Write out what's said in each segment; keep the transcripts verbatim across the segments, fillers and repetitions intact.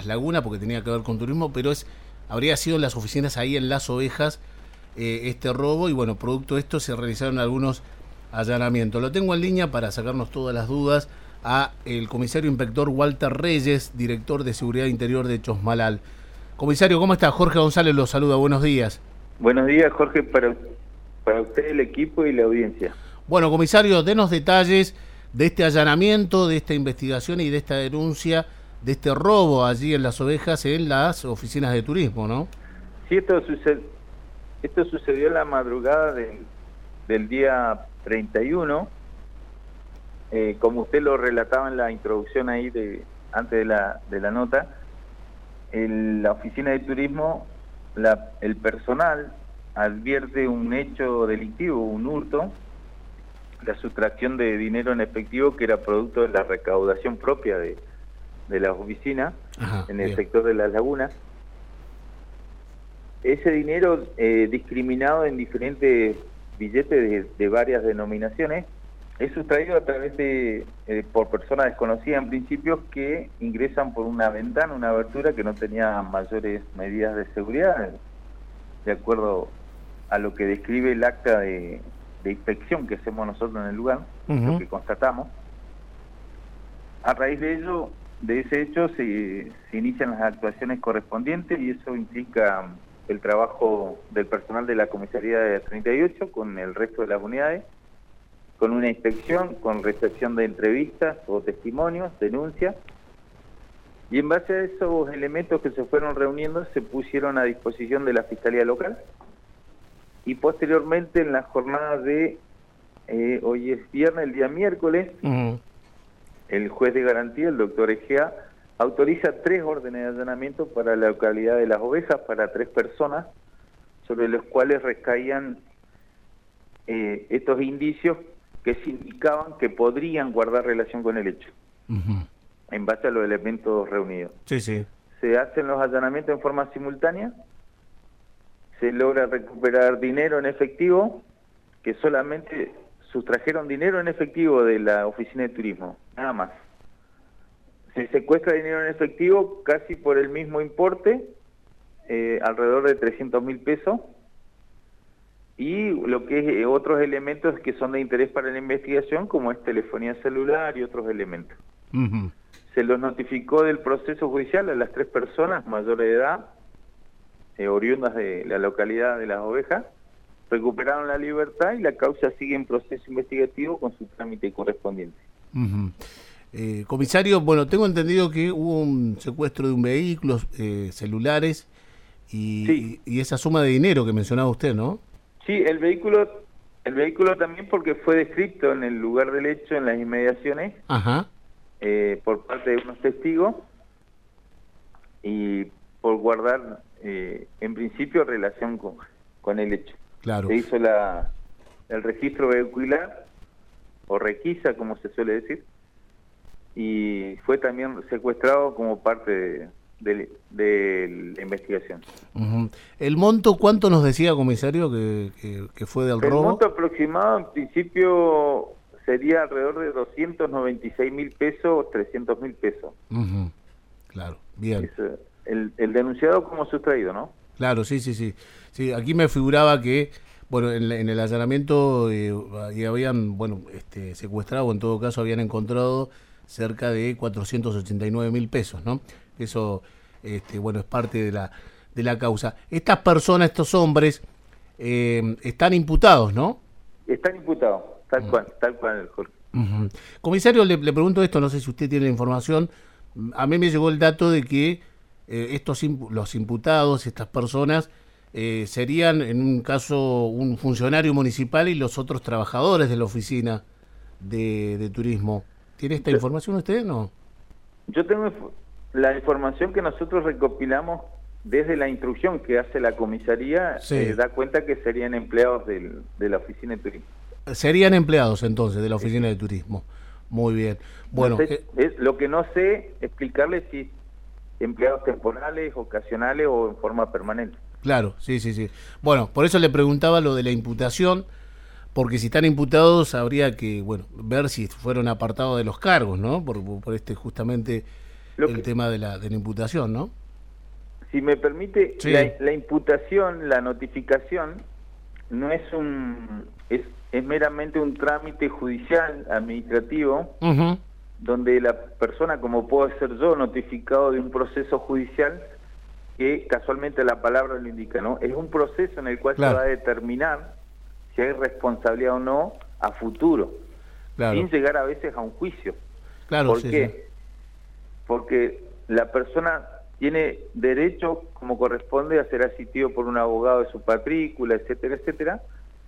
Las Lagunas, porque tenía que ver con turismo, pero es habría sido en las oficinas ahí en Las Ovejas eh, este robo, y bueno, producto de esto se realizaron algunos allanamientos. Lo tengo en línea para sacarnos todas las dudas a el comisario inspector Walter Reyes, director de Seguridad Interior de Chosmalal. Comisario, ¿cómo está? Jorge González lo saluda, buenos días. Buenos días, Jorge, para, para usted, el equipo y la audiencia. Bueno, comisario, denos detalles de este allanamiento, de esta investigación y de esta denuncia, de este robo allí en Las Ovejas, en las oficinas de turismo, ¿no? Sí, esto, suced, esto sucedió en la madrugada del, del día treinta y uno, eh, como usted lo relataba en la introducción ahí, de antes de la, de la nota. En la oficina de turismo, la, el personal advierte un hecho delictivo, un hurto, la sustracción de dinero en efectivo que era producto de la recaudación propia de, de la oficina. Ajá, en el bien. sector de Las Lagunas. Ese dinero eh, discriminado en diferentes billetes de, de varias denominaciones es sustraído a través de eh, por personas desconocidas en principio, que ingresan por una ventana, una abertura que no tenía mayores medidas de seguridad, de acuerdo a lo que describe el acta de, de inspección que hacemos nosotros en el lugar, uh-huh. lo que constatamos. A raíz de ello, de ese hecho, se, se inician las actuaciones correspondientes, y eso implica el trabajo del personal de la comisaría de treinta y ocho con el resto de las unidades, con una inspección, con recepción de entrevistas o testimonios, denuncias, y en base a esos elementos que se fueron reuniendo se pusieron a disposición de la Fiscalía Local, y posteriormente en la jornada de, eh, hoy es viernes, el día miércoles, uh-huh. el juez de garantía, el doctor Egea, autoriza tres órdenes de allanamiento para la localidad de Las Ovejas, para tres personas, sobre los cuales recaían eh, estos indicios que se indicaban que podrían guardar relación con el hecho, uh-huh. en base a los elementos reunidos. Sí, sí. Se hacen los allanamientos en forma simultánea, se logra recuperar dinero en efectivo, que solamente sustrajeron dinero en efectivo de la oficina de turismo, nada más. Se secuestra dinero en efectivo casi por el mismo importe, eh, alrededor de trescientos mil pesos, y lo que es eh, otros elementos que son de interés para la investigación, como es telefonía celular y otros elementos. Uh-huh. Se los notificó del proceso judicial a las tres personas mayores de edad, eh, oriundas de la localidad de Las Ovejas, recuperaron la libertad y la causa sigue en proceso investigativo con su trámite correspondiente. Uh-huh. Eh, comisario, bueno, tengo entendido que hubo un secuestro de un vehículo, eh, celulares y, sí. y, y esa suma de dinero que mencionaba usted, ¿no? Sí, el vehículo, el vehículo también, porque fue descrito en el lugar del hecho, en las inmediaciones, Ajá. Eh, por parte de unos testigos, y por guardar, eh, en principio, relación con, con el hecho. Claro. Se hizo la, el registro vehicular, o requisa, como se suele decir, y fue también secuestrado como parte de, de, de la investigación. Uh-huh. ¿El monto cuánto nos decía, comisario, que, que, que fue del el robo? El monto aproximado, en principio, sería alrededor de doscientos noventa y seis mil pesos, trescientos mil pesos. Uh-huh. Claro, bien. Es, el, el denunciado como sustraído, ¿no? Claro, sí, sí, sí. Sí, aquí me figuraba que, bueno, en, en el allanamiento eh, habían, bueno, este, secuestrado, en todo caso habían encontrado cerca de cuatrocientos ochenta y nueve mil pesos, ¿no? Eso, este, bueno, es parte de la de la causa. Estas personas, estos hombres, eh, están imputados, ¿no? Están imputados, tal uh-huh. cual, tal cual, Jorge. Uh-huh. Comisario, le, le pregunto esto, no sé si usted tiene la información. A mí me llegó el dato de que eh, estos imp- los imputados, estas personas, eh, serían, en un caso, un funcionario municipal y los otros trabajadores de la oficina de, de turismo. ¿Tiene esta información usted, no? Yo tengo la información que nosotros recopilamos desde la instrucción que hace la comisaría, sí. eh, da cuenta que serían empleados del, de la oficina de turismo. Serían empleados entonces de la oficina sí. de turismo. Muy bien. Bueno, no sé, es lo que no sé explicarle si empleados temporales, ocasionales o en forma permanente. Claro, sí, sí, sí. Bueno, por eso le preguntaba lo de la imputación, porque si están imputados habría que, bueno, ver si fueron apartados de los cargos, ¿no? Por, por este justamente Lo el que, tema de la, de la imputación, ¿no? si me permite, Sí. la, la imputación, la notificación, no es un es, es meramente un trámite judicial, administrativo, Uh-huh. donde la persona, como puedo ser yo, notificado de un proceso judicial, que casualmente la palabra lo indica, ¿no? Es un proceso en el cual Claro. se va a determinar si hay responsabilidad o no a futuro, Claro. sin llegar a veces a un juicio. Claro, ¿Por sí, qué? sí. Porque la persona tiene derecho, como corresponde, a ser asistido por un abogado de su patrícula, etcétera, etcétera,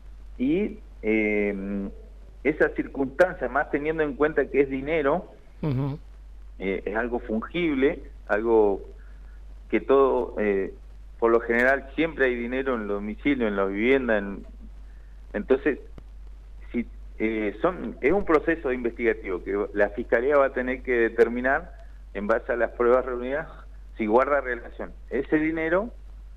y eh, esa circunstancia, más teniendo en cuenta que es dinero, Uh-huh. eh, es algo fungible, algo que todo, eh, por lo general, siempre hay dinero en el domicilio, en la vivienda, en, entonces, si eh, son es un proceso investigativo que la Fiscalía va a tener que determinar, en base a las pruebas reunidas, si guarda relación ese dinero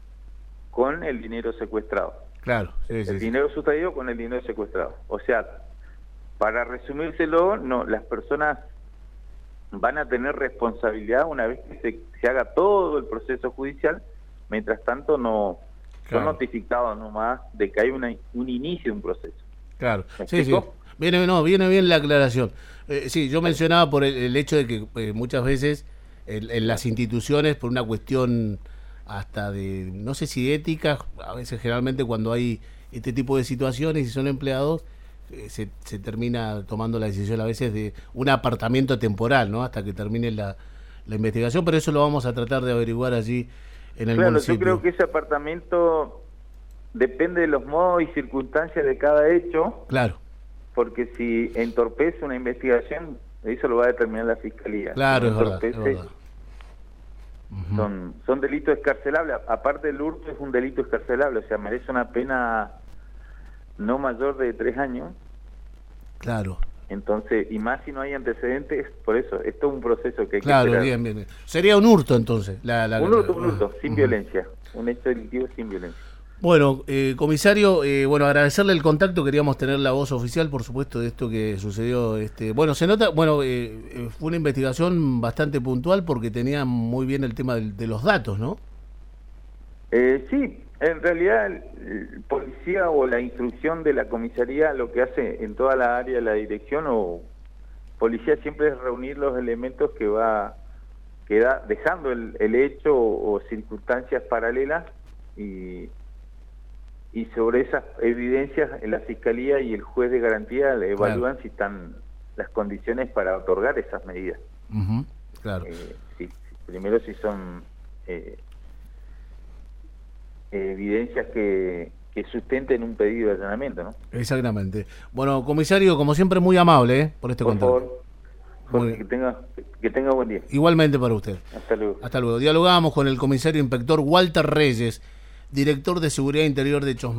con el dinero secuestrado. Claro, sí, sí, El sí. dinero sustraído con el dinero secuestrado. O sea, para resumírselo, no, las personas van a tener responsabilidad una vez que se, se haga todo el proceso judicial. Mientras tanto, no Claro. son notificados nomás de que hay una, un inicio de un proceso. Claro, ¿Me sí, sí. explico? Viene, no, viene bien la aclaración. Eh, sí, yo mencionaba por el, el hecho de que eh, muchas veces en, en las instituciones, por una cuestión hasta de, no sé si ética, a veces generalmente cuando hay este tipo de situaciones y son empleados, eh, se, se termina tomando la decisión a veces de un apartamiento temporal, ¿no? Hasta que termine la, la investigación, pero eso lo vamos a tratar de averiguar allí en el Claro, municipio. yo creo que ese apartamento depende de los modos y circunstancias de cada hecho, Claro, porque si entorpece una investigación, eso lo va a determinar la Fiscalía. claro, Si es verdad, es entorpece, verdad. Ujú. son, son delitos escarcelables. Aparte, el hurto es un delito escarcelable, o sea, merece una pena no mayor de tres años. Claro. Entonces, y más si no hay antecedentes, por eso, esto es un proceso que hay Claro, que esperar. bien, bien, bien. Sería un hurto entonces. La, la, Un hurto, la- un hurto, sin Ujú. violencia, un hecho delictivo sin violencia. Bueno, eh, comisario, eh, bueno, agradecerle el contacto, queríamos tener la voz oficial, por supuesto, de esto que sucedió. Este, bueno, se nota, bueno, eh, eh, fue una investigación bastante puntual porque tenía muy bien el tema de, de los datos, ¿no? Eh, sí, en realidad el, el policía o la instrucción de la comisaría lo que hace en toda la área de la dirección o policía siempre es reunir los elementos que va que da, dejando el, el hecho o, o circunstancias paralelas y, y sobre esas evidencias la fiscalía y el juez de garantía le evalúan Claro. si están las condiciones para otorgar esas medidas. Ujú, claro. Eh, sí, primero si son eh, evidencias que, que sustenten un pedido de allanamiento, ¿no? Exactamente. Bueno, comisario, como siempre, muy amable, ¿eh? Por este Por contacto. favor, Muy Jorge, bien. que tenga, que tenga buen día. Igualmente para usted. Hasta luego. Hasta luego. Dialogamos con el comisario inspector Walter Reyes, director de Seguridad Interior de Chosmalal.